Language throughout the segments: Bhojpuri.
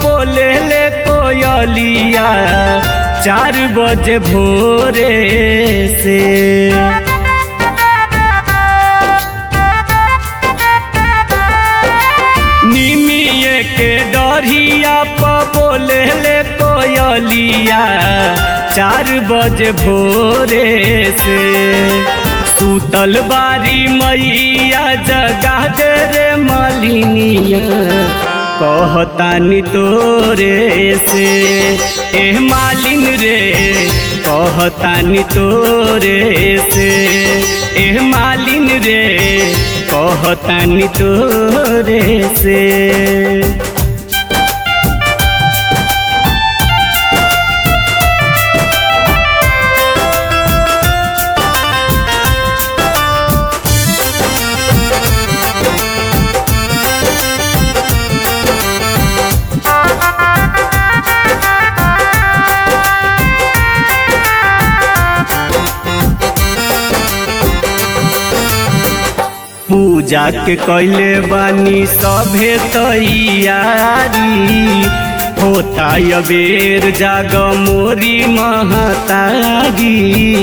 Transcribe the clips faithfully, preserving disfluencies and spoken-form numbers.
बोले ले कोयलिया चार बजे भोरे से। निमिये के डरिया प बोले ले कोयलिया चार बजे भोरे से। सूतल बारी मैया जगा दे रे मालिनिया कहतानी तोरे से। ए मालिन रे कहतानी तोरे से। ए मालिन रे कहतानी तोरे से। पूजा के कैले बानी सभे तैयारी। होता अबेर जाग मोरी महतारी।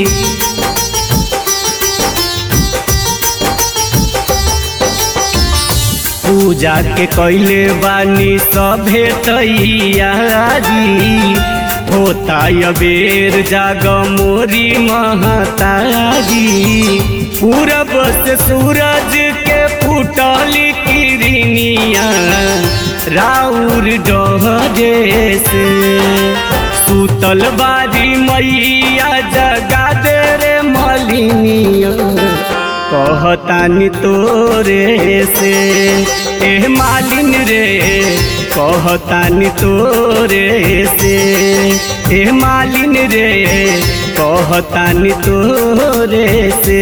पूजा के कैले बानी सभे तैयारी। होता अबेर जाग मोरी महतारी। पूरब से सूरज के फूटली किरनिया राउर डहरे से। सूतल बारी मैया जगा दे रे मालिनिया कहतानी तोरे से। ए मालिन रे कहतानी तोरे से। ए मालिन रे कहतानी तोरे से।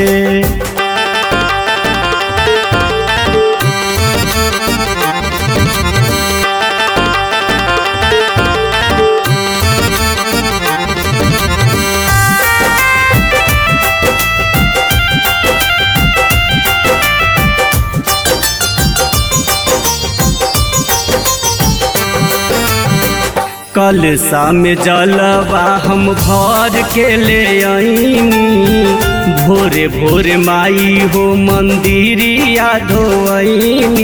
कलसा में जलवा हम भर के ले आईनी। भोरे भोरे माई हो मंदिरिया धोईनी।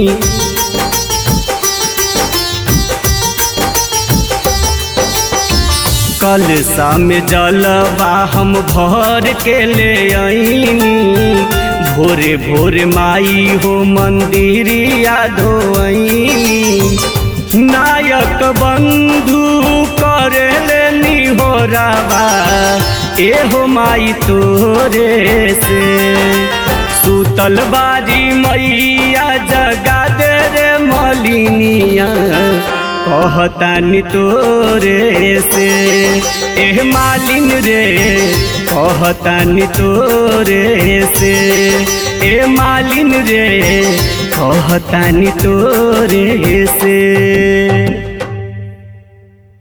कलसा में जलवा हम भर के ले आईनी। भोरे भोरे माई हो मंदिरिया धोईनी। नायक बंधु करे ले निहोरावा एहो माई तोरे से। सूतल बारी मैया जगा दे रे मालिनिया कहतानी तोरे से। ए मालिन रे कहतानी तोरे से। ए मालिन रे कहतानी तोरे से।